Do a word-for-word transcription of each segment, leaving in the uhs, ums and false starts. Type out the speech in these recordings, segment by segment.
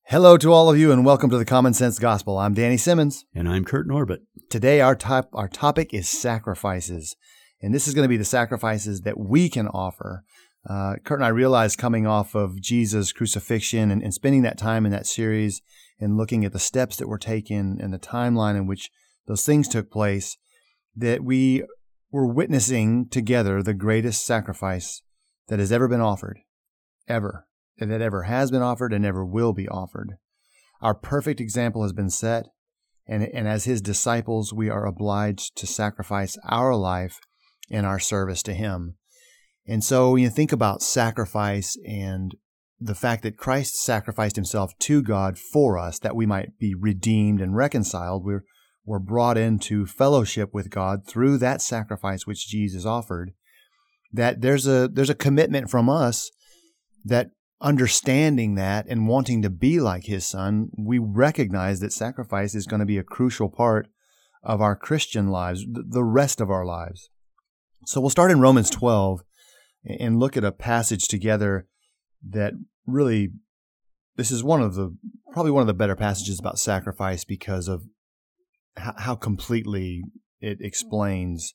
Hello to all of you and welcome to the Common Sense Gospel. I'm Danny Simmons. And I'm Kurt Norbert. Today our top, our topic is sacrifices. And this is going to be the sacrifices that we can offer. Uh, Kurt and I realized coming off of Jesus' crucifixion and, and spending that time in that series and looking at the steps that were taken and the timeline in which those things took place, that we were witnessing together the greatest sacrifice that has ever been offered, ever. That ever has been offered and ever will be offered. Our perfect example has been set, and, and as his disciples, we are obliged to sacrifice our life in our service to him. And so when you think about sacrifice and the fact that Christ sacrificed himself to God for us, that we might be redeemed and reconciled, we're, we're brought into fellowship with God through that sacrifice which Jesus offered, that there's a, there's a commitment from us that understanding that and wanting to be like his son, we recognize that sacrifice is going to be a crucial part of our Christian lives, the rest of our lives. So we'll start in Romans twelve and look at a passage together that really, this is one of the, probably one of the better passages about sacrifice because of how completely it explains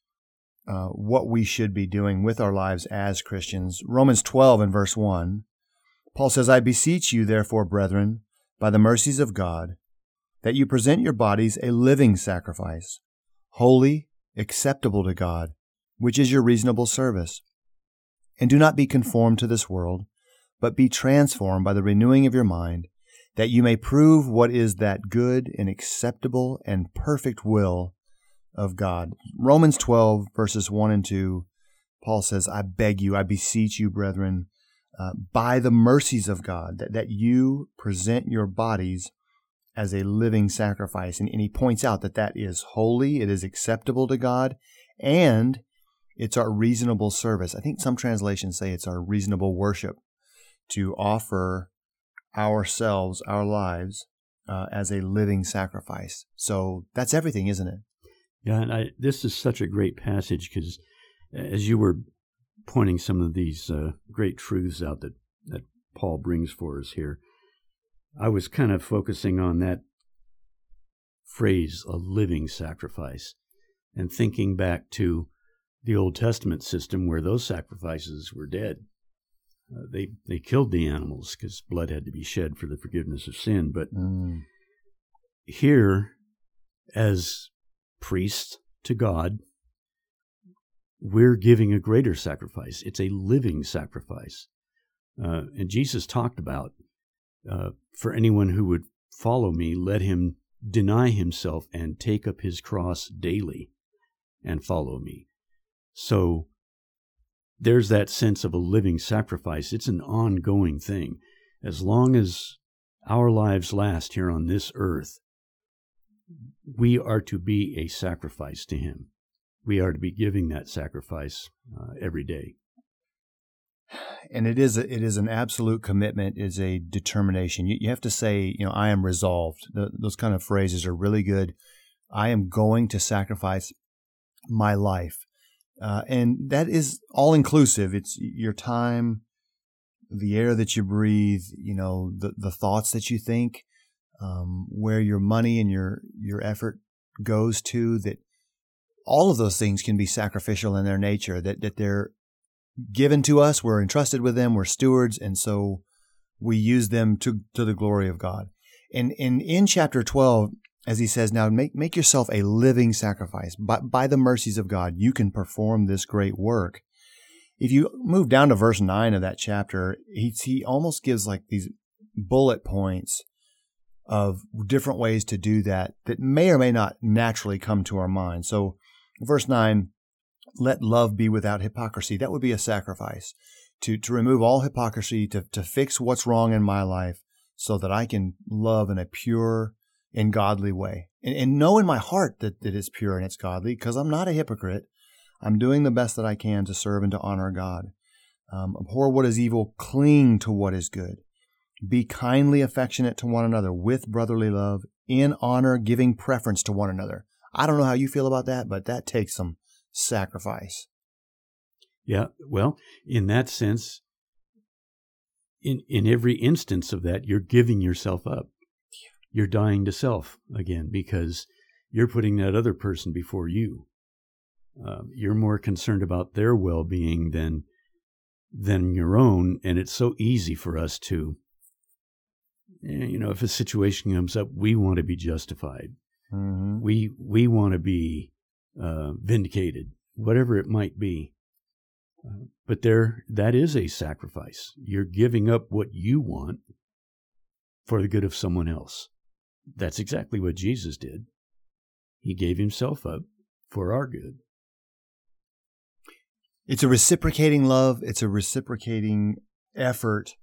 uh, what we should be doing with our lives as Christians. Romans twelve and verse one. Paul says, I beseech you, therefore, brethren, by the mercies of God, that you present your bodies a living sacrifice, holy, acceptable to God, which is your reasonable service. And do not be conformed to this world, but be transformed by the renewing of your mind, that you may prove what is that good and acceptable and perfect will of God. Romans twelve, verses one and two, Paul says, I beg you, I beseech you, brethren, Uh, by the mercies of God, that, that you present your bodies as a living sacrifice. And, and he points out that that is holy, it is acceptable to God, and it's our reasonable service. I think some translations say it's our reasonable worship to offer ourselves, our lives, uh, as a living sacrifice. So that's everything, isn't it? Yeah, and I, this is such a great passage because as you were pointing some of these uh, great truths out that, that Paul brings for us here, I was kind of focusing on that phrase, a living sacrifice, and thinking back to the Old Testament system where those sacrifices were dead. Uh, they they killed the animals because blood had to be shed for the forgiveness of sin. But mm. here, as priests to God, we're giving a greater sacrifice. It's a living sacrifice. Uh, and Jesus talked about, uh, for anyone who would follow me, let him deny himself and take up his cross daily and follow me. So there's that sense of a living sacrifice. It's an ongoing thing. As long as our lives last here on this earth, we are to be a sacrifice to him. We are to be giving that sacrifice uh, every day. And it is a, it is an absolute commitment, is a determination. You, you have to say, you know, I am resolved. The, those kind of phrases are really good. I am going to sacrifice my life. Uh, and that is all inclusive. It's your time, the air that you breathe, you know, the, the thoughts that you think, um, where your money and your, your effort goes to, that all of those things can be sacrificial in their nature, that, that they're given to us, we're entrusted with them, we're stewards, and so we use them to, to the glory of God. And, and in chapter twelve, as he says, now make, make yourself a living sacrifice. By, by the mercies of God, you can perform this great work. If you move down to verse nine of that chapter, he, he almost gives like these bullet points of different ways to do that that may or may not naturally come to our mind. So verse nine, let love be without hypocrisy. That would be a sacrifice to, to remove all hypocrisy, to, to fix what's wrong in my life so that I can love in a pure and godly way. And, and know in my heart that, that it's pure and it's godly, because I'm not a hypocrite. I'm doing the best that I can to serve and to honor God. Um, abhor what is evil, cling to what is good. Be kindly affectionate to one another with brotherly love, in honor, giving preference to one another. I don't know how you feel about that, but that takes some sacrifice. Yeah, well, in that sense, in, in every instance of that, you're giving yourself up. You're dying to self again because you're putting that other person before you. Uh, you're more concerned about their well-being than than your own, and it's so easy for us to, you know, if a situation comes up, we want to be justified. Mm-hmm. We we want to be uh, vindicated, whatever it might be. Uh, but there, that is a sacrifice. You're giving up what you want for the good of someone else. That's exactly what Jesus did. He gave himself up for our good. It's a reciprocating love. It's a reciprocating effort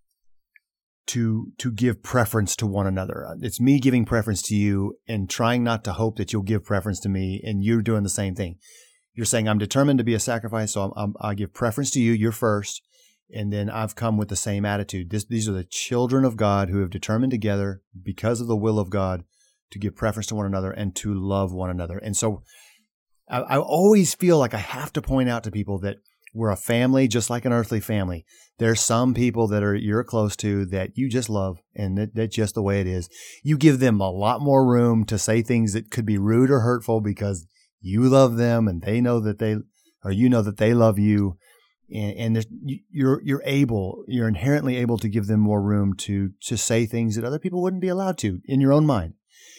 to to give preference to one another. It's me giving preference to you and trying not to hope that you'll give preference to me, and you're doing the same thing. You're saying, I'm determined to be a sacrifice, so I'm, I'm, I give preference to you. You're first, and then I've come with the same attitude. This, these are the children of God who have determined together, because of the will of God, to give preference to one another and to love one another. And so I, I always feel like I have to point out to people that we're a family, just like an earthly family. There's some people that are you're close to that you just love, and that, that's just the way it is. You give them a lot more room to say things that could be rude or hurtful because you love them, and they know that they, or you know that they love you, and, and you're you're able, you're inherently able to give them more room to to say things that other people wouldn't be allowed to in your own mind.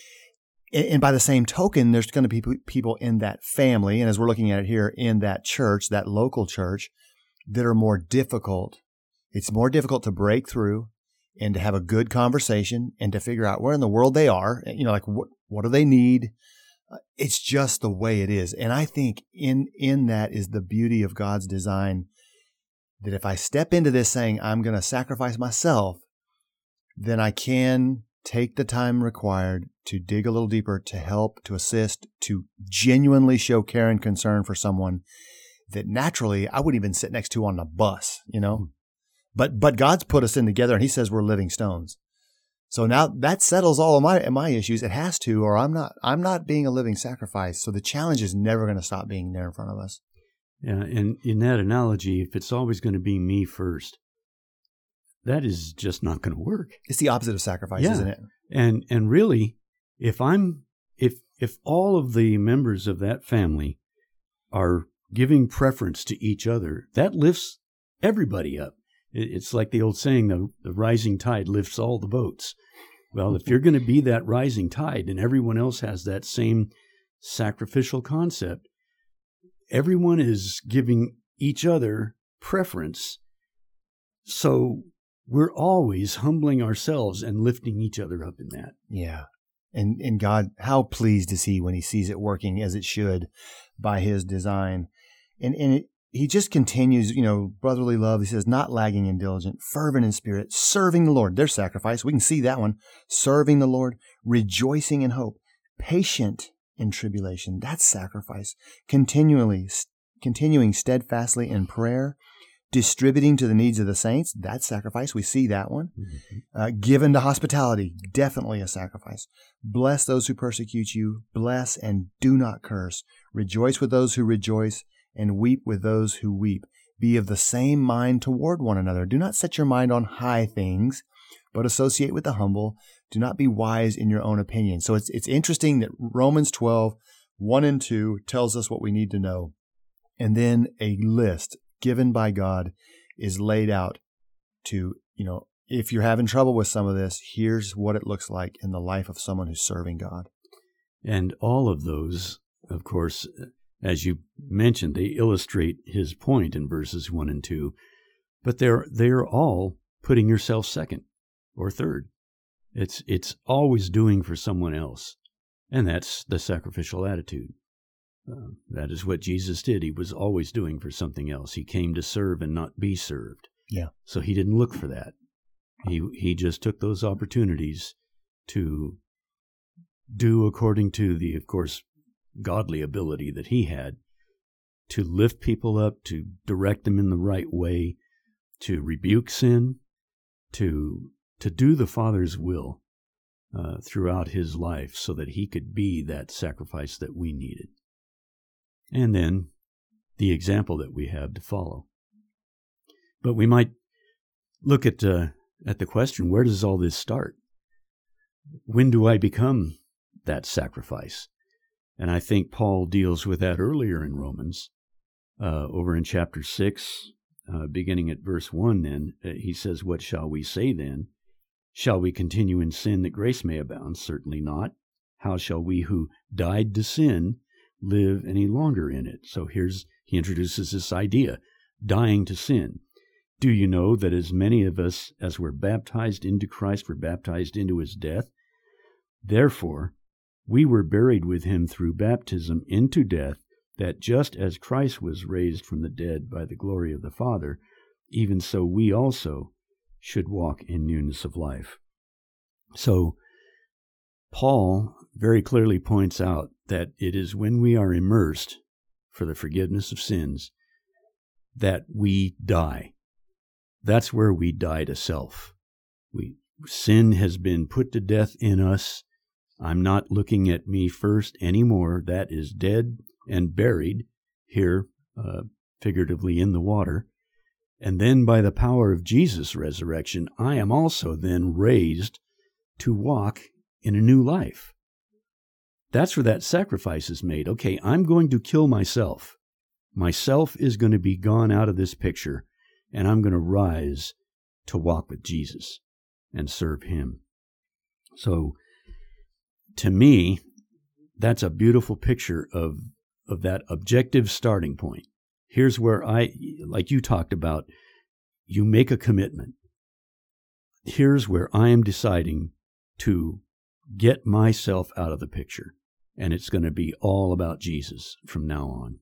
And by the same token, there's going to be people in that family, and as we're looking at it here, in that church, that local church, that are more difficult. It's more difficult to break through and to have a good conversation and to figure out where in the world they are. You know, like what what do they need? It's just the way it is. And I think in in that is the beauty of God's design, that if I step into this saying I'm going to sacrifice myself, then I can take the time required to dig a little deeper, to help, to assist, to genuinely show care and concern for someone that naturally I wouldn't even sit next to on the bus, you know. But but God's put us in together, and He says we're living stones. So now that settles all of my my issues. It has to, or I'm not I'm not being a living sacrifice. So the challenge is never going to stop being there in front of us. Yeah, and in that analogy, if it's always going to be me first, that is just not going to work. It's the opposite of sacrifice, yeah. isn't it? And and really, if I'm if if all of the members of that family are giving preference to each other, that lifts everybody up. It's like the old saying, the, the rising tide lifts all the boats. Well, if you're going to be that rising tide and everyone else has that same sacrificial concept, everyone is giving each other preference. So we're always humbling ourselves and lifting each other up in that. Yeah. And and God, how pleased is He when He sees it working as it should by His design. And and it, He just continues, you know, brotherly love. He says, not lagging and diligent, fervent in spirit, serving the Lord. There's sacrifice. We can see that one. Serving the Lord, rejoicing in hope, patient in tribulation. That's sacrifice. Continually, continuing steadfastly in prayer, distributing to the needs of the saints. That's sacrifice. We see that one. Mm-hmm. Uh, given to hospitality. Definitely a sacrifice. Bless those who persecute you. Bless and do not curse. Rejoice with those who rejoice, and weep with those who weep. Be of the same mind toward one another. Do not set your mind on high things, but associate with the humble. Do not be wise in your own opinion. So it's it's interesting that Romans twelve, one and two tells us what we need to know. And then a list given by God is laid out to, you know, if you're having trouble with some of this, here's what it looks like in the life of someone who's serving God. And all of those, of course, as you mentioned, they illustrate his point in verses one and two, but they're they're all putting yourself second or third. It's it's always doing for someone else, and that's the sacrificial attitude. Uh, that is what Jesus did. He was always doing for something else. He came to serve and not be served. Yeah. So he didn't look for that. He he just took those opportunities to do according to the, of course, godly ability that he had, to lift people up, to direct them in the right way, to rebuke sin, to to do the Father's will uh, throughout his life so that he could be that sacrifice that we needed. And then the example that we have to follow. But we might look at uh, at the question, where does all this start? When do I become that sacrifice? And I think Paul deals with that earlier in Romans, uh, over in chapter six, uh, beginning at verse one. Then uh, he says, "What shall we say then? Shall we continue in sin that grace may abound? Certainly not. How shall we who died to sin live any longer in it?" So here's, he introduces this idea, dying to sin. "Do you know that as many of us as were baptized into Christ were baptized into his death? Therefore, we were buried with him through baptism into death, that just as Christ was raised from the dead by the glory of the Father, even so we also should walk in newness of life." So Paul very clearly points out that it is when we are immersed for the forgiveness of sins that we die. That's where we die to self. We, sin has been put to death in us. I'm not looking at me first anymore. That is dead and buried here, uh, figuratively in the water. And then by the power of Jesus' resurrection, I am also then raised to walk in a new life. That's where that sacrifice is made. Okay, I'm going to kill myself. Myself is going to be gone out of this picture, and I'm going to rise to walk with Jesus and serve him. So, to me, that's a beautiful picture of, of that objective starting point. Here's where I, like you talked about, you make a commitment. Here's where I am deciding to get myself out of the picture, and it's going to be all about Jesus from now on.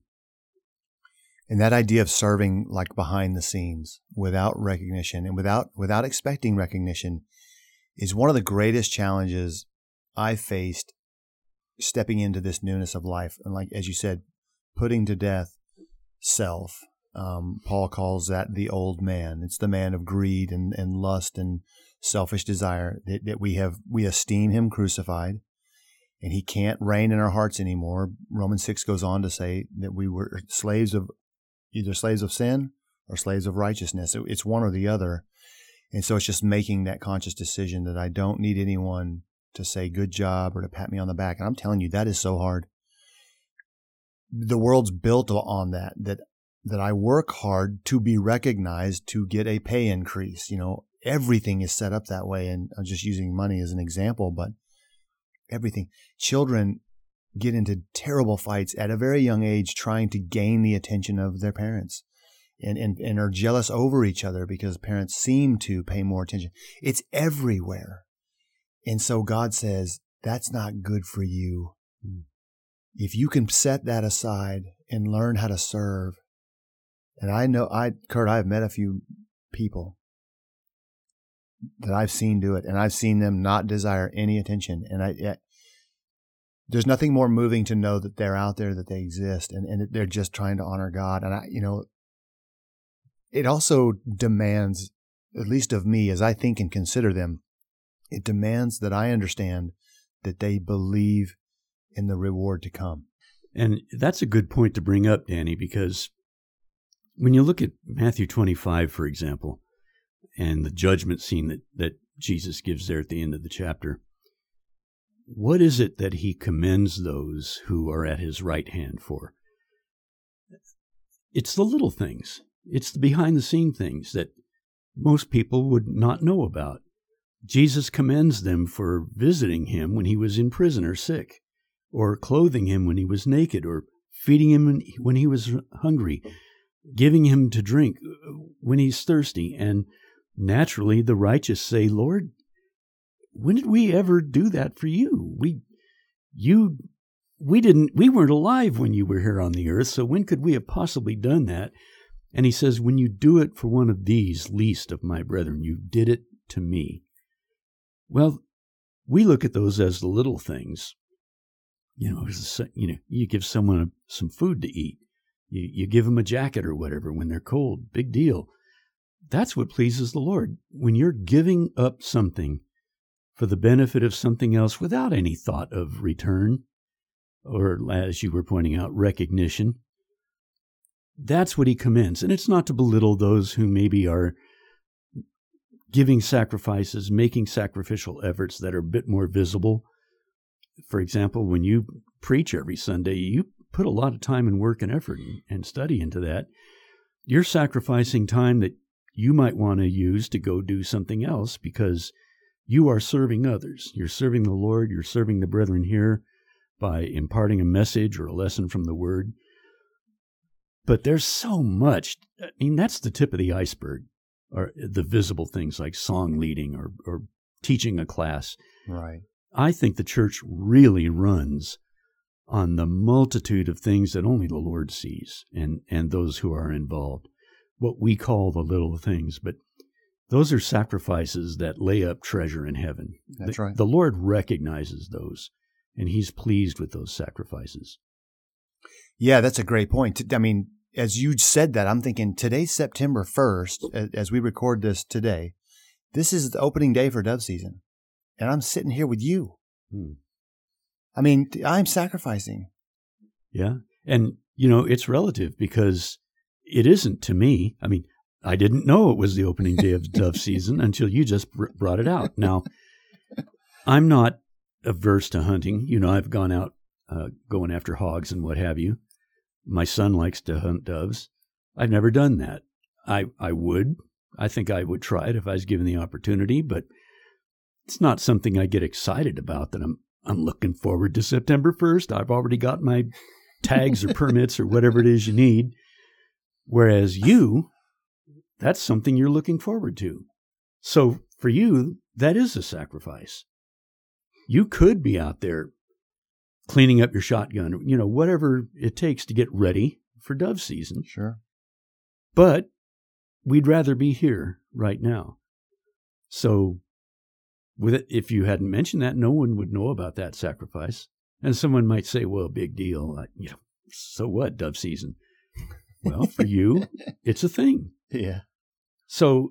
And that idea of serving like behind the scenes without recognition and without without expecting recognition is one of the greatest challenges I faced stepping into this newness of life. And like, as you said, putting to death self. Um, Paul calls that the old man. It's the man of greed and, and lust and selfish desire that, that we have, we esteem him crucified, and he can't reign in our hearts anymore. Romans six goes on to say that we were slaves of, either slaves of sin or slaves of righteousness. It's one or the other. And so it's just making that conscious decision that I don't need anyone to say good job or to pat me on the back. And I'm telling you, that is so hard. The world's built on that, that, that I work hard to be recognized, to get a pay increase. You know, everything is set up that way. And I'm just using money as an example, but everything. Children get into terrible fights at a very young age trying to gain the attention of their parents, and, and, and are jealous over each other because parents seem to pay more attention. It's everywhere. And so God says, that's not good for you. If you can set that aside and learn how to serve. And I know, I, Kurt, I've met a few people that I've seen do it, and I've seen them not desire any attention. And I, I there's nothing more moving to know that they're out there, that they exist, and, and that they're just trying to honor God. And I, you know, it also demands, at least of me, as I think and consider them, it demands that I understand that they believe in the reward to come. And that's a good point to bring up, Danny, because when you look at Matthew twenty-five, for example, and the judgment scene that, that Jesus gives there at the end of the chapter, what is it that he commends those who are at his right hand for? It's the little things. It's the behind-the-scene things that most people would not know about. Jesus commends them for visiting him when he was in prison or sick, or clothing him when he was naked, or feeding him when he was hungry, giving him to drink when he's thirsty. And naturally, the righteous say, Lord, when did we ever do that for you? We, you, we didn't, we weren't alive when you were here on the earth, so when could we have possibly done that? And he says, when you do it for one of these least of my brethren, you did it to me. Well, we look at those as the little things. You know, you know, you give someone some food to eat. You, you give them a jacket or whatever when they're cold. Big deal. That's what pleases the Lord. When you're giving up something for the benefit of something else without any thought of return, or as you were pointing out, recognition, that's what he commends. And it's not to belittle those who maybe are giving sacrifices, making sacrificial efforts that are a bit more visible. For example, when you preach every Sunday, you put a lot of time and work and effort and study into that. You're sacrificing time that you might want to use to go do something else because you are serving others. You're serving the Lord. You're serving the brethren here by imparting a message or a lesson from the Word. But there's so much. I mean, that's the tip of the iceberg, or the visible things like song leading or, or teaching a class. Right. I think the church really runs on the multitude of things that only the Lord sees and, and those who are involved, what we call the little things. But those are sacrifices that lay up treasure in heaven. That's the, right. The Lord recognizes those, and He's pleased with those sacrifices. Yeah, that's a great point. I mean, as you said that, I'm thinking today's September first, as we record this today, this is the opening day for dove season. And I'm sitting here with you. Hmm. I mean, I'm sacrificing. Yeah. And, you know, it's relative because it isn't to me. I mean, I didn't know it was the opening day of dove season until you just br- brought it out. Now, I'm not averse to hunting. You know, I've gone out uh, going after hogs and what have you. My son likes to hunt doves. I've never done that. I I would. I think I would try it if I was given the opportunity, but it's not something I get excited about that I'm I'm looking forward to September first. I've already got my tags or permits or whatever it is you need. Whereas you, that's something you're looking forward to. So for you, that is a sacrifice. You could be out there cleaning up your shotgun, you know, whatever it takes to get ready for dove season. Sure. But we'd rather be here right now. So with it, if you hadn't mentioned that, no one would know about that sacrifice. And someone might say, well, big deal. Like, you know, so what, dove season? Well, for you, it's a thing. Yeah. So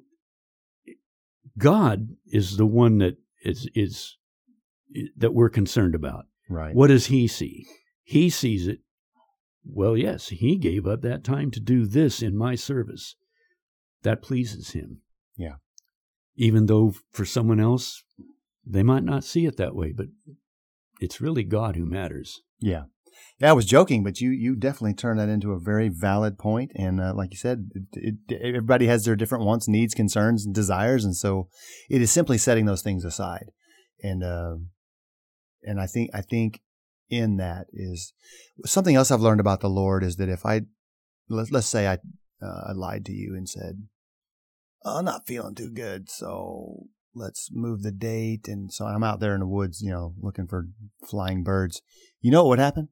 God is the one that is, is that we're concerned about. Right. What does He see? He sees it. Well, yes, He gave up that time to do this in my service. That pleases Him. Yeah. Even though for someone else, they might not see it that way, but it's really God who matters. Yeah. Yeah, I was joking, but you you definitely turned that into a very valid point. And uh, like you said, it, it, everybody has their different wants, needs, concerns, and desires. And so it is simply setting those things aside. And uh, and I think I think in that is something else I've learned about the Lord is that if I, let, let's say I, uh, I lied to you and said, oh, I'm not feeling too good, so let's move the date. And so I'm out there in the woods, you know, looking for flying birds. You know what would happen?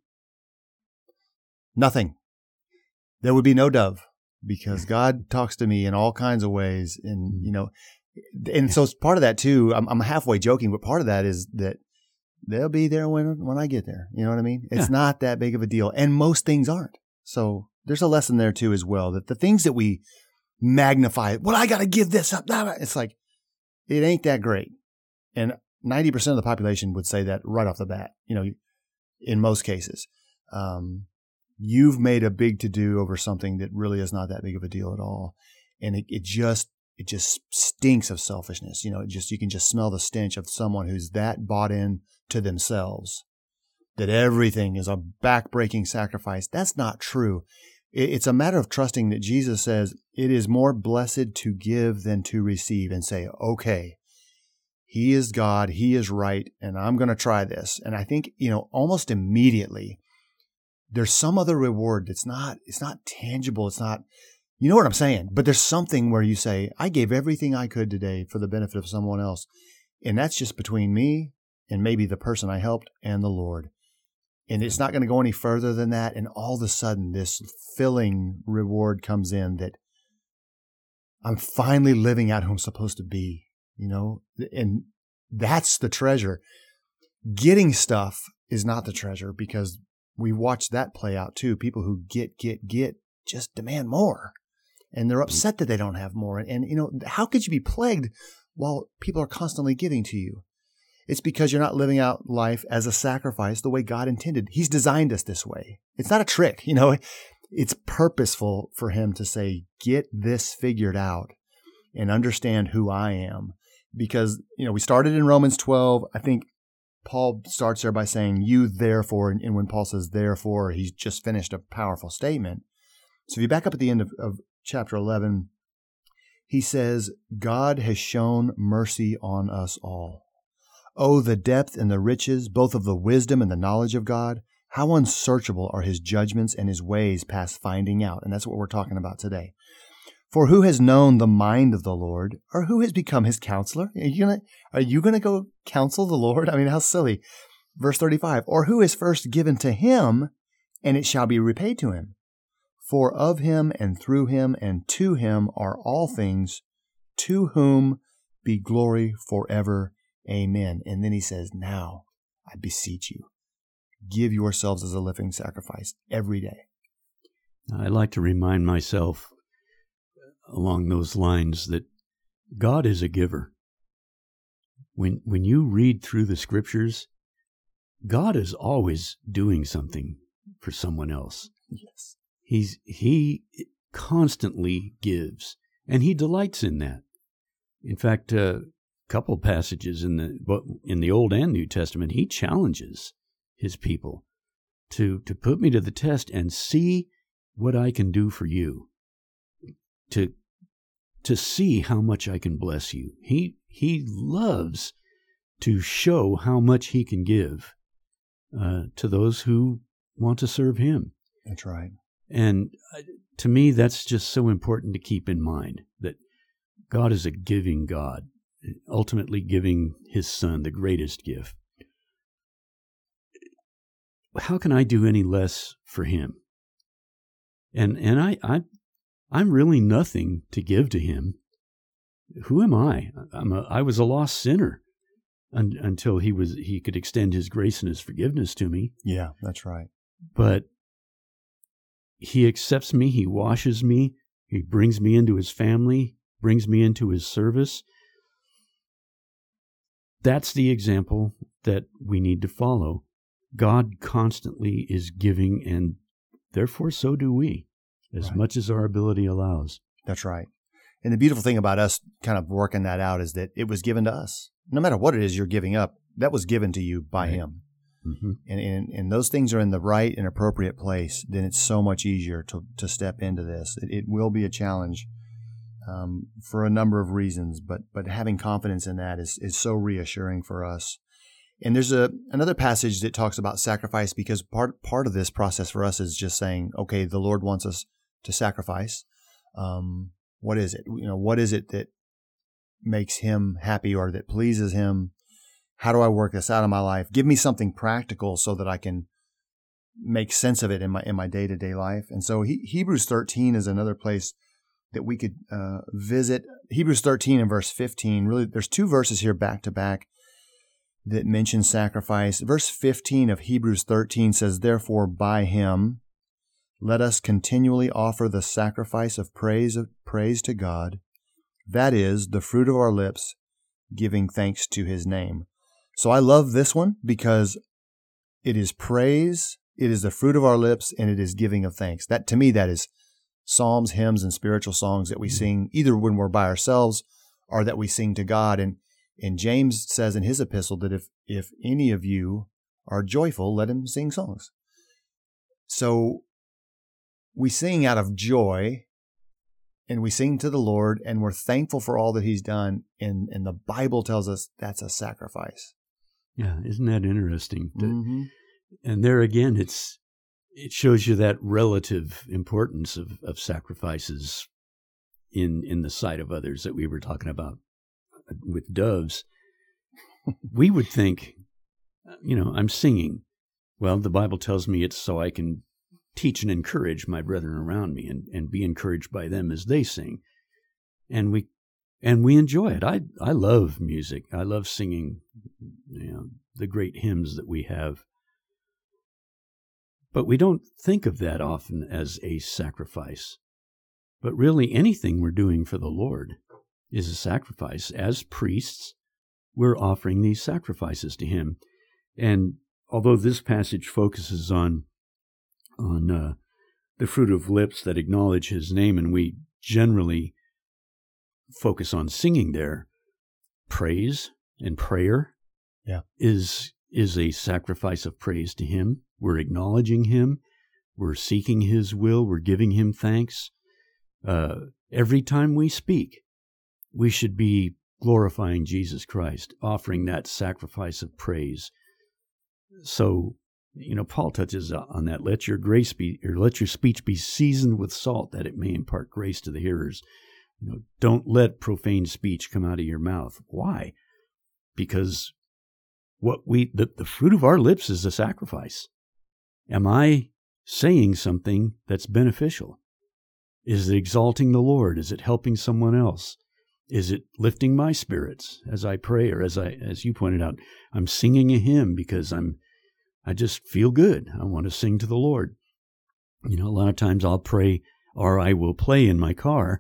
Nothing. There would be no dove because God talks to me in all kinds of ways. And, you know, and so it's part of that too. I'm, I'm halfway joking, but part of that is that they'll be there when, when I get there. You know what I mean? It's Yeah. not that big of a deal. And most things aren't. So there's a lesson there too as well, that the things that we magnify, well, I got to give this up. It's like, it ain't that great. And ninety percent of the population would say that right off the bat, you know, in most cases. Um, you've made a big to-do over something that really is not that big of a deal at all. And it, it just, it just stinks of selfishness. You know, it just, you can just smell the stench of someone who's that bought in to themselves, that everything is a back-breaking sacrifice. That's not true. It, it's a matter of trusting that Jesus says it is more blessed to give than to receive, and say, okay, He is God, He is right, and I'm going to try this. And I think, you know, almost immediately, there's some other reward that's not, it's not tangible. It's not, you know what I'm saying? But there's something where you say, I gave everything I could today for the benefit of someone else. And that's just between me and maybe the person I helped and the Lord. And it's not going to go any further than that. And all of a sudden, this filling reward comes in that I'm finally living out who I'm supposed to be, you know? And that's the treasure. Getting stuff is not the treasure, because we watch that play out too. People who get, get, get just demand more, and they're upset that they don't have more. And, and, you know, how could you be plagued while people are constantly giving to you? It's because you're not living out life as a sacrifice the way God intended. He's designed us this way. It's not a trick, you know, it's purposeful for Him to say, get this figured out. and understand who I am. Because, you know, we started in Romans twelve. I think Paul starts there by saying, you therefore, and when Paul says therefore, he's just finished a powerful statement. So if you back up at the end of, of chapter eleven, he says, God has shown mercy on us all. Oh, the depth and the riches, both of the wisdom and the knowledge of God. How unsearchable are his judgments and his ways past finding out. And that's what we're talking about today. For who has known the mind of the Lord, or who has become his counselor? Are you gonna, are you gonna go counsel the Lord? I mean, how silly. Verse thirty-five, or who is first given to him, and it shall be repaid to him. For of him and through him and to him are all things, to whom be glory forever. Amen. And then he says, now I beseech you, give yourselves as a living sacrifice every day. I like to remind myself along those lines that God is a giver. When when you read through the scriptures, God is always doing something for someone else. Yes. He's he constantly gives, and he delights in that. In fact, a couple passages in the in the Old and New Testament, he challenges his people to to put me to the test and see what I can do for you. To to see how much I can bless you. He he loves to show how much he can give uh, to those who want to serve him. That's right. And to me, that's just so important to keep in mind, that God is a giving God, ultimately giving his Son the greatest gift. How can I do any less for him? And and I, I I'm really nothing to give to him. Who am I? I'm a, I was a lost sinner un, until he was he could extend his grace and his forgiveness to me. Yeah, that's right. But he accepts me, he washes me, he brings me into his family, brings me into his service. That's the example that we need to follow. God constantly is giving, and therefore so do we, as Right. much as our ability allows. That's right. And the beautiful thing about us kind of working that out is that it was given to us. No matter what it is you're giving up, that was given to you by Right. him. Mm-hmm. And, and and those things are in the right and appropriate place, then it's so much easier to, to step into this. It, it will be a challenge um, for a number of reasons, but but having confidence in that is, is so reassuring for us. And there's a another passage that talks about sacrifice, because part part of this process for us is just saying, okay, the Lord wants us to sacrifice. Um, what is it? You know, what is it that makes him happy or that pleases him? How do I work this out in my life? Give me something practical so that I can make sense of it in my in my day-to-day life. And so he, Hebrews thirteen is another place that we could uh, visit. Hebrews thirteen and verse fifteen, really, there's two verses here back to back that mention sacrifice. Verse fifteen of Hebrews thirteen says, therefore by him let us continually offer the sacrifice of praise of praise to God, that is, the fruit of our lips, giving thanks to his name. So I love this one because it is praise, it is the fruit of our lips, and it is giving of thanks. That, to me, that is psalms, hymns, and spiritual songs that we sing either when we're by ourselves or that we sing to God. And and James says in his epistle that if if any of you are joyful, let him sing songs. So we sing out of joy, and we sing to the Lord, and we're thankful for all that he's done. And, and the Bible tells us that's a sacrifice. Yeah, isn't that interesting? Mm-hmm. And there again, it's it shows you that relative importance of, of sacrifices in in the sight of others that we were talking about with doves. We would think, you know, I'm singing. Well, the Bible tells me it's so I can teach and encourage my brethren around me and, and be encouraged by them as they sing. And we and we enjoy it. I I love music. I love singing, you know, the great hymns that we have. But we don't think of that often as a sacrifice. But really, anything we're doing for the Lord is a sacrifice. As priests, we're offering these sacrifices to him. And although this passage focuses on on uh, the fruit of lips that acknowledge his name, and we generally focus on singing there. Praise and prayer Yeah. is is a sacrifice of praise to him. We're acknowledging him. We're seeking his will. We're giving him thanks. Uh, every time we speak, we should be glorifying Jesus Christ, offering that sacrifice of praise. So, you know, Paul touches on that. Let your grace be, or let your speech be seasoned with salt, that it may impart grace to the hearers. You know, don't let profane speech come out of your mouth. Why? Because what we the, the fruit of our lips is a sacrifice. Am I saying something that's beneficial? Is it exalting the Lord? Is it helping someone else? Is it lifting my spirits as I pray, or as I as you pointed out, I'm singing a hymn because I'm I just feel good. I want to sing to the Lord. You know, a lot of times I'll pray, or I will play in my car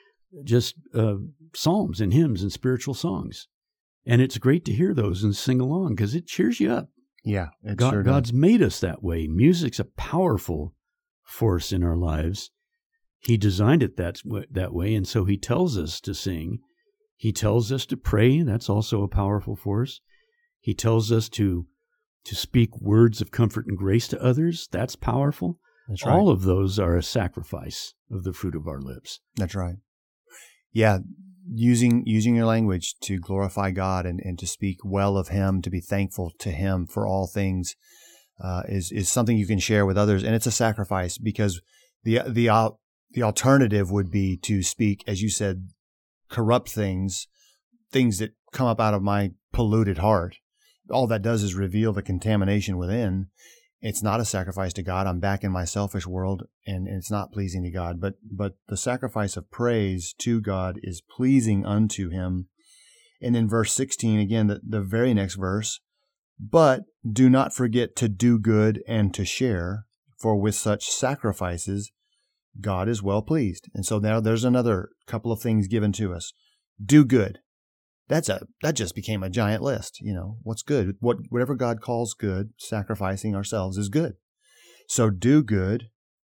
just uh, psalms and hymns and spiritual songs. And it's great to hear those and sing along because it cheers you up. Yeah, it God, sure does. God's made us that way. Music's a powerful force in our lives. He designed it that, that way, and so he tells us to sing. He tells us to pray. That's also a powerful force. He tells us to to speak words of comfort and grace to others. That's powerful. That's right. All of those are a sacrifice of the fruit of our lips. That's right. Yeah, using using your language to glorify God and, and to speak well of him, to be thankful to him for all things, uh, is is something you can share with others, and it's a sacrifice because the the uh, the alternative would be to speak, as you said, corrupt things, things that come up out of my polluted heart. All that does is reveal the contamination within. It's not a sacrifice to God. I'm back in my selfish world, and, and it's not pleasing to God. But but the sacrifice of praise to God is pleasing unto him. And in verse sixteen, again, the, the very next verse, but do not forget to do good and to share, for with such sacrifices God is well pleased. And so now there's another couple of things given to us. Do good. That's a that just became a giant list. You know, what's good? What whatever God calls good, sacrificing ourselves is good. So do good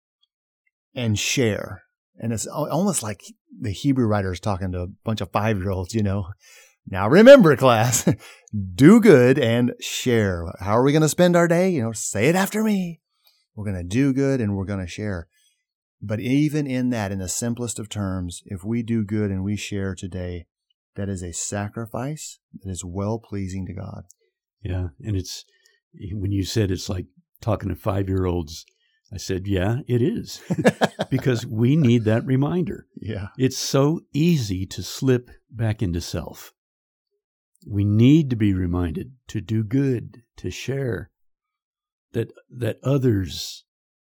and share. And it's almost like the Hebrew writer is talking to a bunch of five-year-olds, you know. Now remember, class, do good and share. How are we going to spend our day? You know, say it after me. We're going to do good and we're going to share. But even in that, in the simplest of terms, if we do good and we share today, that is a sacrifice that is well-pleasing to God. Yeah, and it's, when you said it's like talking to five-year-olds, I said, yeah, it is, because we need that reminder. Yeah. It's so easy to slip back into self. We need to be reminded to do good, to share, that that others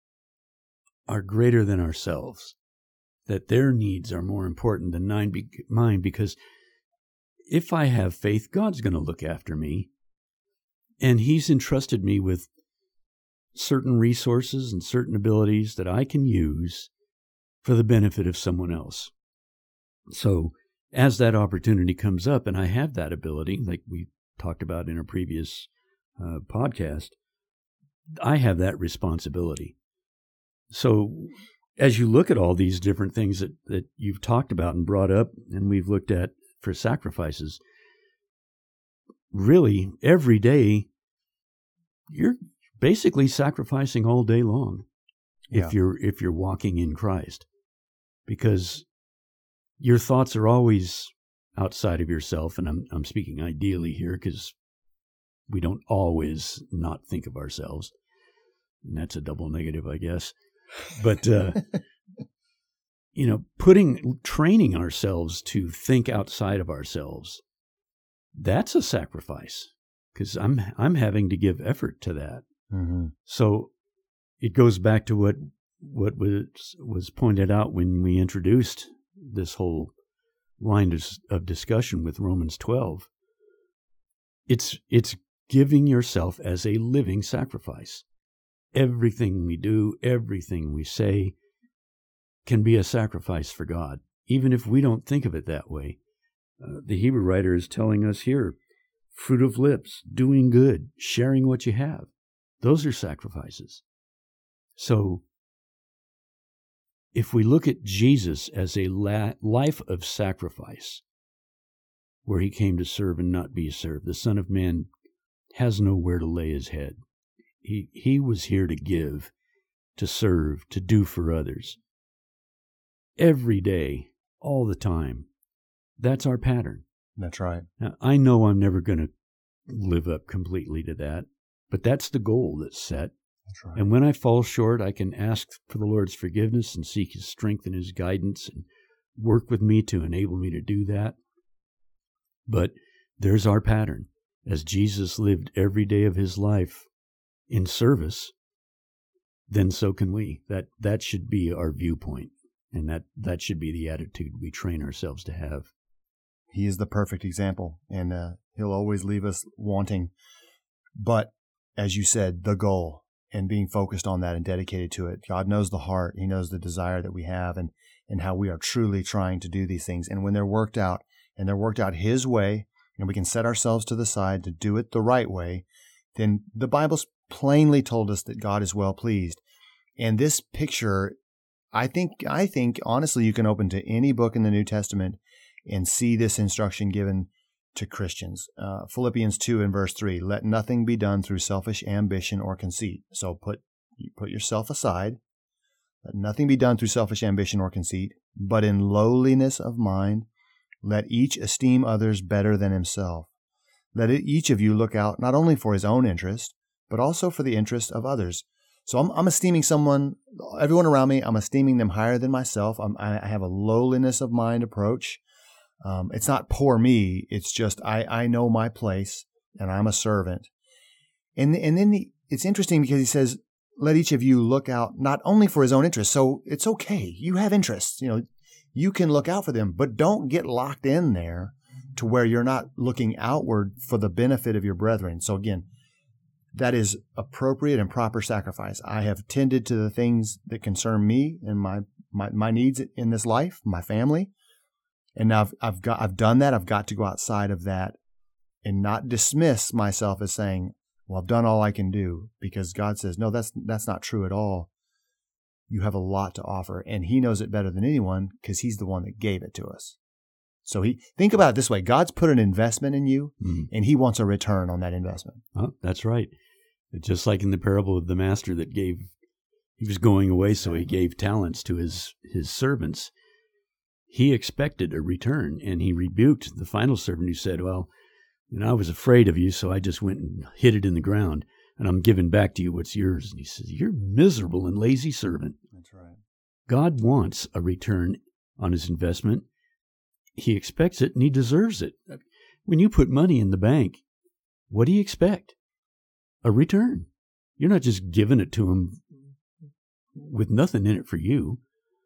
are greater than ourselves, that their needs are more important than mine, because if I have faith, God's going to look after me. And he's entrusted me with certain resources and certain abilities that I can use for the benefit of someone else. So as that opportunity comes up, and I have that ability, like we talked about in a previous uh, podcast, I have that responsibility. So as you look at all these different things that, that you've talked about and brought up, and we've looked at for sacrifices, really every day you're basically sacrificing all day long. Yeah. if you're if you're walking in Christ, because your thoughts are always outside of yourself, and I'm I'm speaking ideally here because we don't always not think of ourselves, and that's a double negative, I guess. But uh, you know, putting training ourselves to think outside of ourselves, that's a sacrifice, because I'm I'm having to give effort to that. Mm-hmm. So it goes back to what what was was pointed out when we introduced this whole line of, of discussion with Romans twelve. It's it's giving yourself as a living sacrifice. Everything we do, everything we say can be a sacrifice for God, even if we don't think of it that way. Uh, the Hebrew writer is telling us here, fruit of lips, doing good, sharing what you have. Those are sacrifices. So if we look at Jesus as a la- life of sacrifice, where he came to serve and not be served, the Son of Man has nowhere to lay his head. He, he was here to give, to serve, to do for others. Every day, all the time. That's our pattern. That's right. Now, I know I'm never going to live up completely to that, but that's the goal that's set. That's right. And when I fall short, I can ask for the Lord's forgiveness and seek his strength and his guidance and work with me to enable me to do that. But there's our pattern. As Jesus lived every day of his life in service, then so can we. That that should be our viewpoint, and that, that should be the attitude we train ourselves to have. He is the perfect example, and uh, he'll always leave us wanting. But as you said, the goal, and being focused on that and dedicated to it. God knows the heart. He knows the desire that we have, and, and how we are truly trying to do these things. And when they're worked out, and they're worked out his way, and we can set ourselves to the side to do it the right way, then the Bible's plainly told us that God is well pleased. And this picture, I think, I think honestly, you can open to any book in the New Testament and see this instruction given to Christians. Uh, Philippians two and verse three, let nothing be done through selfish ambition or conceit. So put, put yourself aside. Let nothing be done through selfish ambition or conceit, but in lowliness of mind, let each esteem others better than himself. Let each of you look out not only for his own interest, but also for the interest of others. So I'm, I'm esteeming someone, everyone around me, I'm esteeming them higher than myself. I'm, I have a lowliness of mind approach. Um, it's not poor me. It's just I, I know my place, and I'm a servant. And, and then the, it's interesting because he says, let each of you look out not only for his own interest. So it's okay. You have interests. You know, you can look out for them, but don't get locked in there to where you're not looking outward for the benefit of your brethren. So again, that is appropriate and proper sacrifice. I have tended to the things that concern me and my, my, my needs in this life, my family. And now I've, I've got, I've done that. I've got to go outside of that and not dismiss myself as saying, well, I've done all I can do, because God says, no, that's, that's not true at all. You have a lot to offer, and he knows it better than anyone because he's the one that gave it to us. So he think about it this way. God's put an investment in you, mm. and he wants a return on that investment. Oh, that's right. Just like in the parable of the master that gave, he was going away, so he gave talents to his, his servants. He expected a return, and he rebuked the final servant who said, well, you know, I was afraid of you, so I just went and hid it in the ground, and I'm giving back to you what's yours. And he says, you're miserable and lazy servant. That's right. God wants a return on his investment. He expects it, and he deserves it. When you put money in the bank, what do you expect? A return. You're not just giving it to him with nothing in it for you.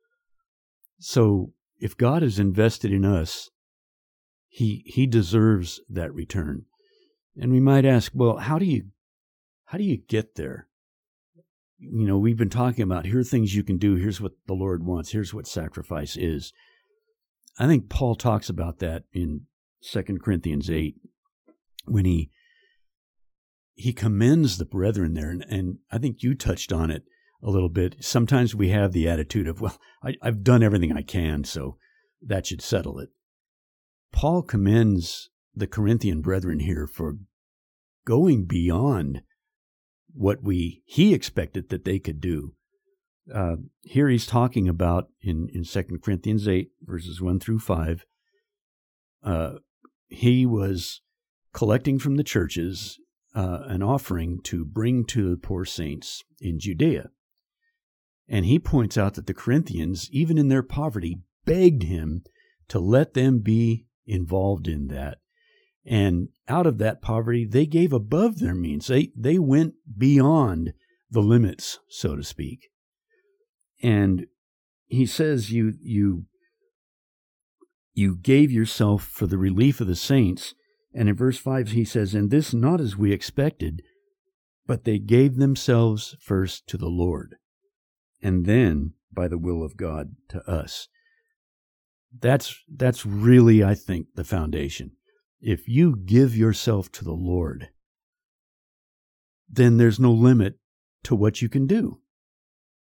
So if God has invested in us, he he deserves that return. And we might ask, well, how do you how do you get there? You know, we've been talking about, here are things you can do. Here's what the Lord wants. Here's what sacrifice is. I think Paul talks about that in Second Corinthians eight when he he commends the brethren there. And, and I think you touched on it a little bit. Sometimes we have the attitude of, well, I, I've done everything I can, so that should settle it. Paul commends the Corinthian brethren here for going beyond what we he expected that they could do. Uh, here he's talking about in, in Second Corinthians eight, verses one through five, uh, he was collecting from the churches uh, an offering to bring to the poor saints in Judea. And he points out that the Corinthians, even in their poverty, begged him to let them be involved in that. And out of that poverty, they gave above their means. They, they went beyond the limits, so to speak. And he says, you, you, you gave yourself for the relief of the saints. And in verse five, he says, and this not as we expected, but they gave themselves first to the Lord, and then by the will of God to us. That's, that's really, I think, the foundation. If you give yourself to the Lord, then there's no limit to what you can do.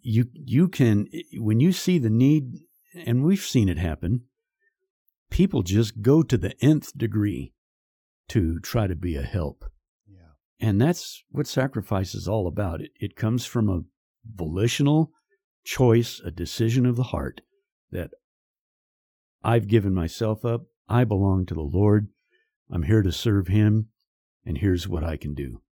you you can, when you see the need, and we've seen it happen, people just go to the nth degree to try to be a help. Yeah. And that's what sacrifice is all about. It, it comes from a volitional choice, a decision of the heart that I've given myself up. I belong to the Lord. I'm here to serve him, and here's what I can do.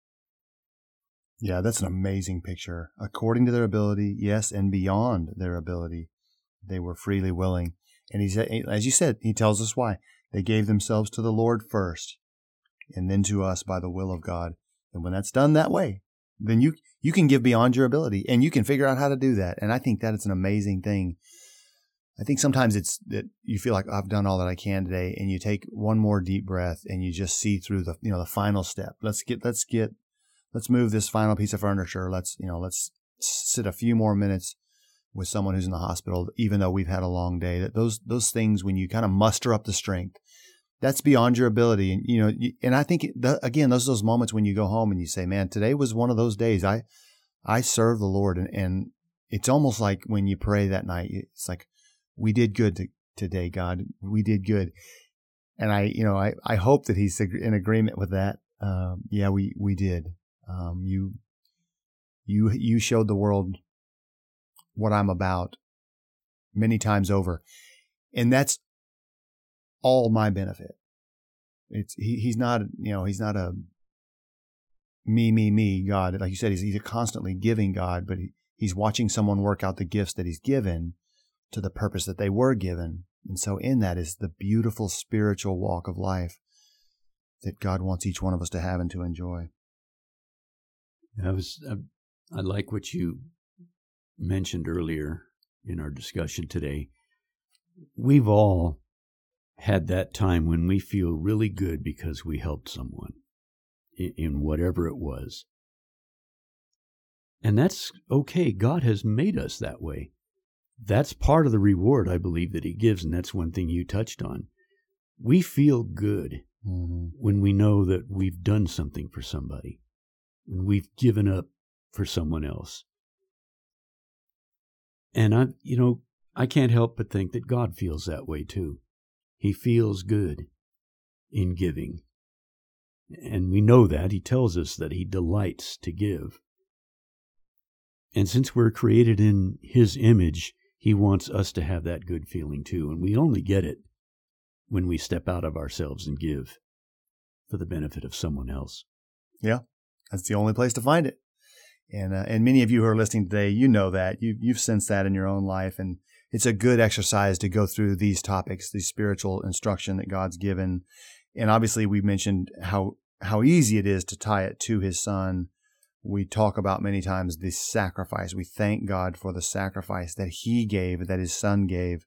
Yeah, that's an amazing picture. According to their ability, yes, and beyond their ability, they were freely willing. And he said, as you said, he tells us why. They gave themselves to the Lord first, and then to us by the will of God. And when that's done that way, then you you can give beyond your ability, and you can figure out how to do that. And I think that it's an amazing thing. I think sometimes it's that you feel like I've done all that I can today, and you take one more deep breath, and you just see through the you know the final step. Let's get let's get let's move this final piece of furniture. Let's you know let's sit a few more minutes with someone who's in the hospital, even though we've had a long day. That those those things, when you kind of muster up the strength, that's beyond your ability. And you know, and I think the, again, those are those moments when you go home and you say, "Man, today was one of those days. I I served the Lord," and and it's almost like when you pray that night, it's like, we did good to, today, God. We did good. And I, you know, I, I hope that he's in agreement with that. Um, yeah, we, we did. Um, you, you, you showed the world what I'm about many times over. And that's all my benefit. It's, he, he's not, you know, he's not a me, me, me God. Like you said, he's, he's a constantly giving God, but he, he's watching someone work out the gifts that he's given to the purpose that they were given. And so in that is the beautiful spiritual walk of life that God wants each one of us to have and to enjoy. I was, I, I like what you mentioned earlier in our discussion today. We've all had that time when we feel really good because we helped someone in, in whatever it was. And that's okay. God has made us that way. That's part of the reward, I believe, that he gives, and that's one thing you touched on. We feel good mm-hmm. when we know that we've done something for somebody, when we've given up for someone else. And I, you know, I can't help but think that God feels that way too. He feels good in giving. And we know that. He tells us that he delights to give. And since we're created in his image, he wants us to have that good feeling too. And we only get it when we step out of ourselves and give for the benefit of someone else. Yeah, that's the only place to find it. And uh, and many of you who are listening today, you know that. You, you've sensed that in your own life. And it's a good exercise to go through these topics, the spiritual instruction that God's given. And obviously we mentioned how how easy it is to tie it to his son. We talk about many times the sacrifice. We thank God for the sacrifice that he gave, that his son gave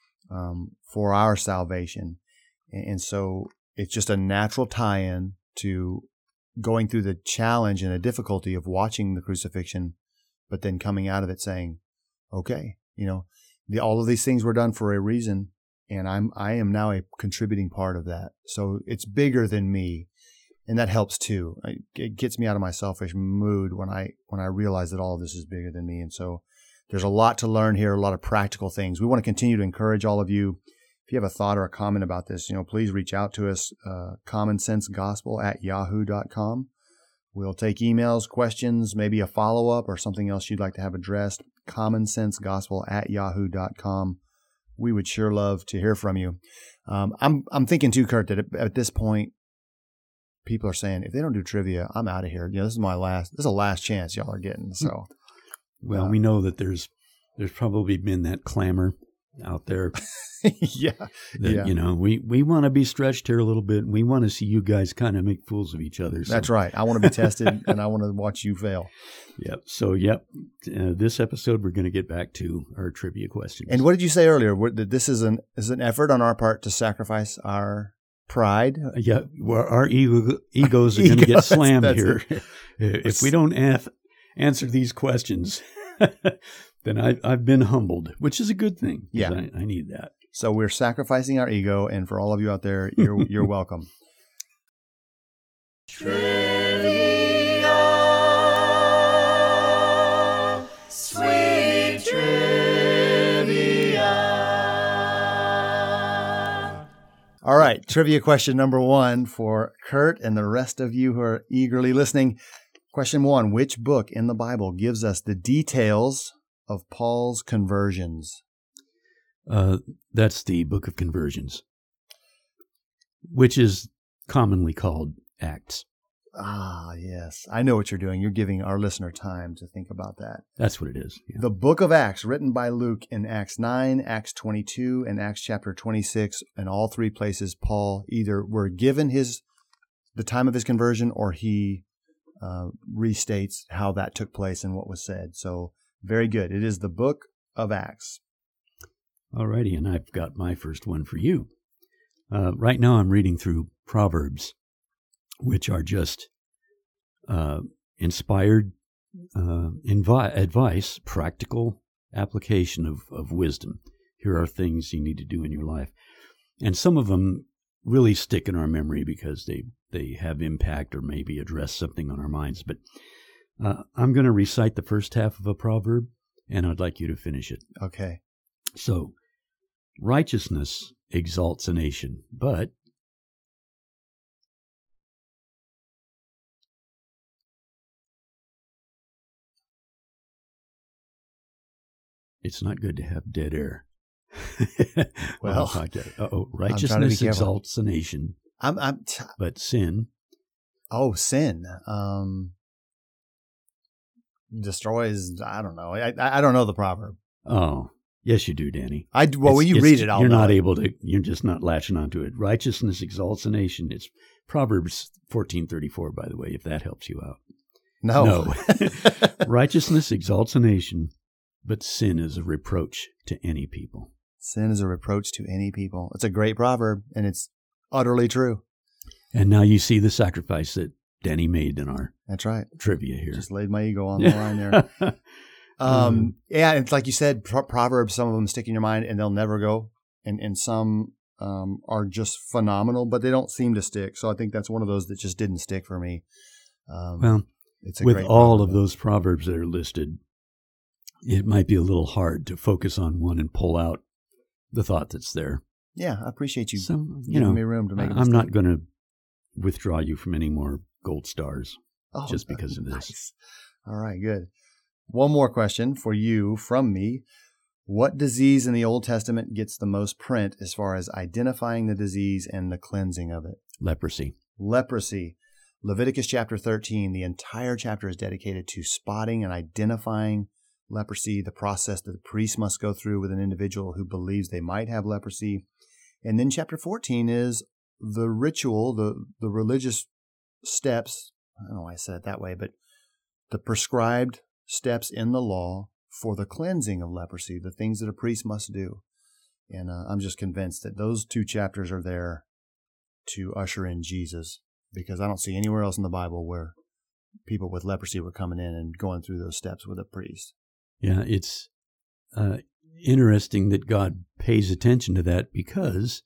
um, for our salvation. And so it's just a natural tie-in to going through the challenge and the difficulty of watching the crucifixion, but then coming out of it saying, okay, you know, the, all of these things were done for a reason, and I'm I am now a contributing part of that. So it's bigger than me. And that helps too. It gets me out of my selfish mood when I when I realize that all of this is bigger than me. And so there's a lot to learn here, a lot of practical things. We want to continue to encourage all of you. If you have a thought or a comment about this, you know, please reach out to us, uh, commonsensgospel at yahoo dot com. We'll take emails, questions, maybe a follow-up or something else you'd like to have addressed, commonsensgospel at yahoo dot com. We would sure love to hear from you. Um, I'm I'm thinking too, Kurt, that at, at this point, people are saying, if they don't do trivia, I'm out of here. You know, this is my last, this is the last chance y'all are getting. So, well, uh, we know that there's, there's probably been that clamor out there. yeah. That, yeah. you know, we, we want to be stretched here a little bit. We want to see you guys kind of make fools of each other. So. That's right. I want to be tested and I want to watch you fail. Yep. So, yep. Uh, this episode, we're going to get back to our trivia questions. And what did you say earlier? That this is an, is an effort on our part to sacrifice our pride. Yeah, well, our ego, egos are going to get slammed here. If we don't af- answer these questions, then I, I've been humbled, which is a good thing. Yeah, I, I need that. So we're sacrificing our ego, and for all of you out there, you're you're welcome. Trivia, sweet. All right. Trivia question number one for Kurt and the rest of you who are eagerly listening. Question one, which book in the Bible gives us the details of Paul's conversions? Uh, that's the Book of Conversions, which is commonly called Acts. Ah, yes. I know what you're doing. You're giving our listener time to think about that. That's what it is. Yeah. The book of Acts, written by Luke in Acts nine, Acts twenty-two, and Acts chapter twenty-six. In all three places, Paul either were given his the time of his conversion or he uh, restates how that took place and what was said. So very good. It is the book of Acts. All righty, and I've got my first one for you. Uh, right now I'm reading through Proverbs, which are just uh, inspired uh, invi- advice, practical application of, of wisdom. Here are things you need to do in your life. And some of them really stick in our memory because they, they have impact or maybe address something on our minds. But uh, I'm going to recite the first half of a proverb, and I'd like you to finish it. Okay. So, righteousness exalts a nation, but it's not good to have dead air. Well, uh-oh. Righteousness exalts a nation, I'm, I'm t- but sin. Oh, sin. Um, destroys, I don't know. I, I don't know the proverb. Oh, yes, you do, Danny. I, well, when you read it, I'll You're know not it. able to, you're just not latching onto it. Righteousness exalts a nation. It's Proverbs fourteen thirty-four, by the way, if that helps you out. No. No. Righteousness exalts a nation, but sin is a reproach to any people. Sin is a reproach to any people. It's a great proverb, and it's utterly true. And now you see the sacrifice that Danny made in our That's right. trivia here. Just laid my ego on the line there. Um, yeah, it's like you said, pro- Proverbs, some of them stick in your mind and they'll never go. And, and some um, are just phenomenal, but they don't seem to stick. So I think that's one of those that just didn't stick for me. Um, well, it's a with great all proverb. of those proverbs that are listed, it might be a little hard to focus on one and pull out the thought that's there. Yeah, I appreciate you, so, you giving know, me room to make a I'm not going to withdraw you from any more gold stars oh, just because of this. Nice. All right, good. One more question for you from me. What disease in the Old Testament gets the most print as far as identifying the disease and the cleansing of it? Leprosy. Leprosy. Leviticus chapter thirteen, the entire chapter is dedicated to spotting and identifying leprosy, the process that the priest must go through with an individual who believes they might have leprosy. And then chapter fourteen is the ritual, the, the religious steps. I don't know why I said it that way, but the prescribed steps in the law for the cleansing of leprosy, the things that a priest must do. And uh, I'm just convinced that those two chapters are there to usher in Jesus, because I don't see anywhere else in the Bible where people with leprosy were coming in and going through those steps with a priest. Yeah, it's uh, interesting that God pays attention to that because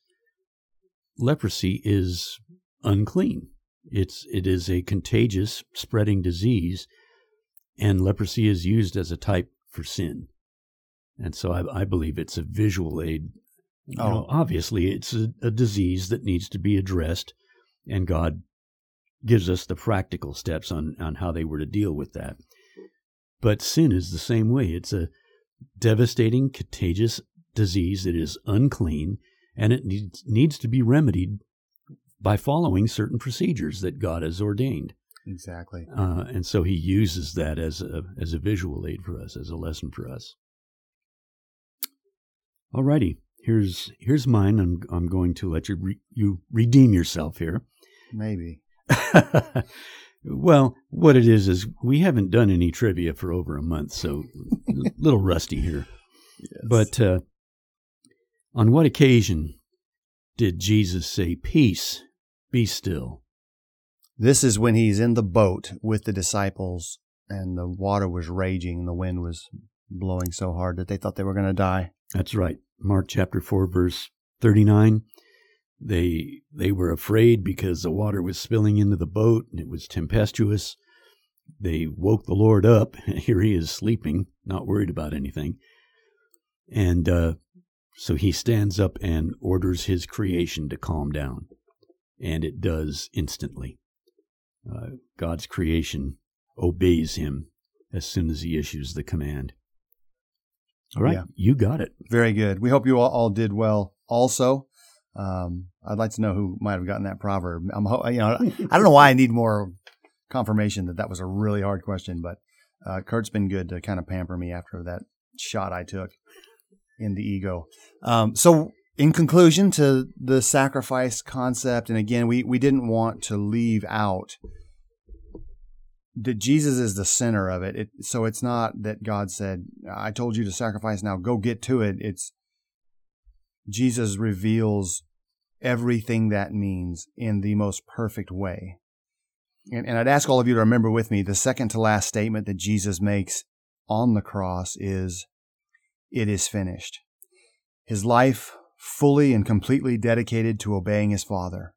leprosy is unclean. It's it is a contagious, spreading disease, and leprosy is used as a type for sin. And so I, I believe it's a visual aid. You Oh. know, obviously, it's a, a disease that needs to be addressed, and God gives us the practical steps on, on how they were to deal with that. But sin is the same way. It's a devastating, contagious disease that is unclean, and it needs, needs to be remedied by following certain procedures that God has ordained. Exactly. Uh, and so he uses that as a as a visual aid for us, as a lesson for us. All righty, here's here's mine. I'm I'm going to let you re, you redeem yourself here. Maybe. Well, what it is is we haven't done any trivia for over a month, so a little rusty here. Yes. But uh, on what occasion did Jesus say, "Peace, be still"? This is when he's in the boat with the disciples and the water was raging and the wind was blowing so hard that they thought they were going to die. That's right. Mark chapter four, verse thirty-nine. They they were afraid because the water was spilling into the boat and it was tempestuous. They woke the Lord up. Here he is sleeping, not worried about anything. And uh, So he stands up and orders his creation to calm down, and it does instantly. Uh, God's creation obeys him as soon as he issues the command. All right, yeah. You got it. Very good. We hope you all, all did well also. Um, I'd like to know who might have gotten that proverb. I'm, you know, I don't know why I need more confirmation that that was a really hard question, but uh, Kurt's been good to kind of pamper me after that shot I took in the ego. Um, so in conclusion to the sacrifice concept, and again, we, we didn't want to leave out that Jesus is the center of it. it. So it's not that God said, I told you to sacrifice, now go get to it. It's Jesus reveals everything that means in the most perfect way. And, and I'd ask all of you to remember with me, the second to last statement that Jesus makes on the cross is, it is finished. His life fully and completely dedicated to obeying his Father.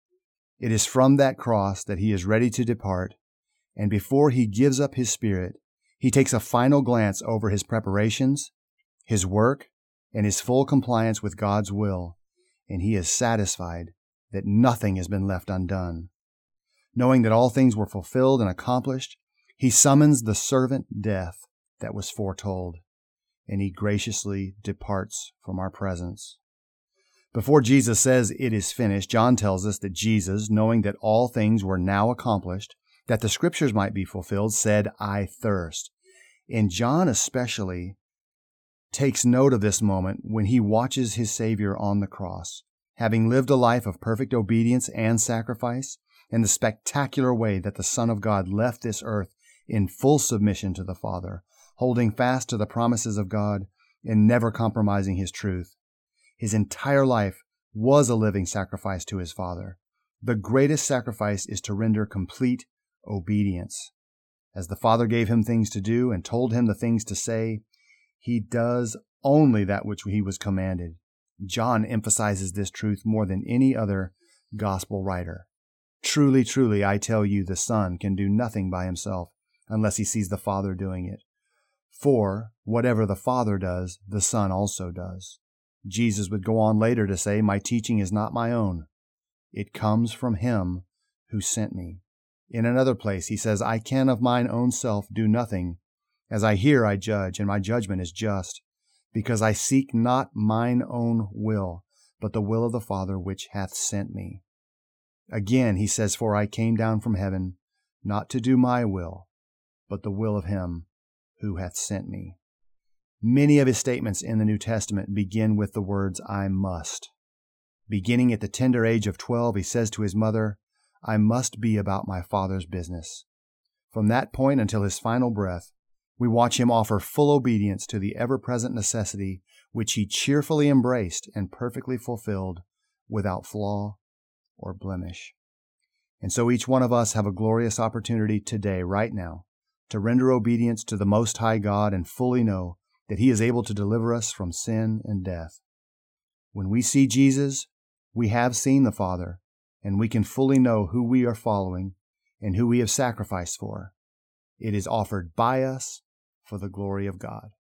It is from that cross that he is ready to depart, and before he gives up his spirit, he takes a final glance over his preparations, his work, and his full compliance with God's will, and he is satisfied that nothing has been left undone. Knowing that all things were fulfilled and accomplished, he summons the servant death that was foretold, and he graciously departs from our presence. Before Jesus says it is finished, John tells us that Jesus, knowing that all things were now accomplished, that the scriptures might be fulfilled, said, I thirst. And John especially takes note of this moment when he watches his Savior on the cross, having lived a life of perfect obedience and sacrifice, and the spectacular way that the Son of God left this earth in full submission to the Father, holding fast to the promises of God and never compromising his truth. His entire life was a living sacrifice to his Father. The greatest sacrifice is to render complete obedience. As the Father gave him things to do and told him the things to say, he does only that which he was commanded. John emphasizes this truth more than any other gospel writer. Truly, truly, I tell you, the Son can do nothing by himself unless he sees the Father doing it. For whatever the Father does, the Son also does. Jesus would go on later to say, my teaching is not my own. It comes from him who sent me. In another place, he says, I can of mine own self do nothing. As I hear, I judge, and my judgment is just, because I seek not mine own will, but the will of the Father which hath sent me. Again, he says, for I came down from heaven, not to do my will, but the will of him who hath sent me. Many of his statements in the New Testament begin with the words, I must. Beginning at the tender age of twelve, he says to his mother, I must be about my Father's business. From that point until his final breath, we watch him offer full obedience to the ever-present necessity which he cheerfully embraced and perfectly fulfilled without flaw or blemish. And so each one of us have a glorious opportunity today, right now, to render obedience to the Most High God and fully know that he is able to deliver us from sin and death. When we see Jesus, we have seen the Father, and we can fully know who we are following and who we have sacrificed for. It is offered by us for the glory of God.